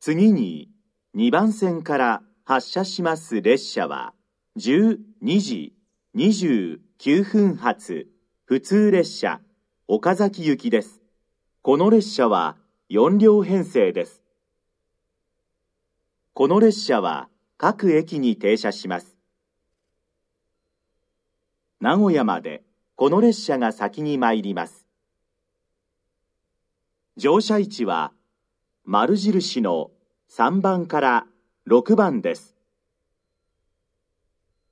次に2番線から発車します列車は12時29分発普通列車岡崎行きです。この列車は4両編成です。この列車は各駅に停車します。名古屋までこの列車が先に参ります。乗車位置は丸印の3番から6番です。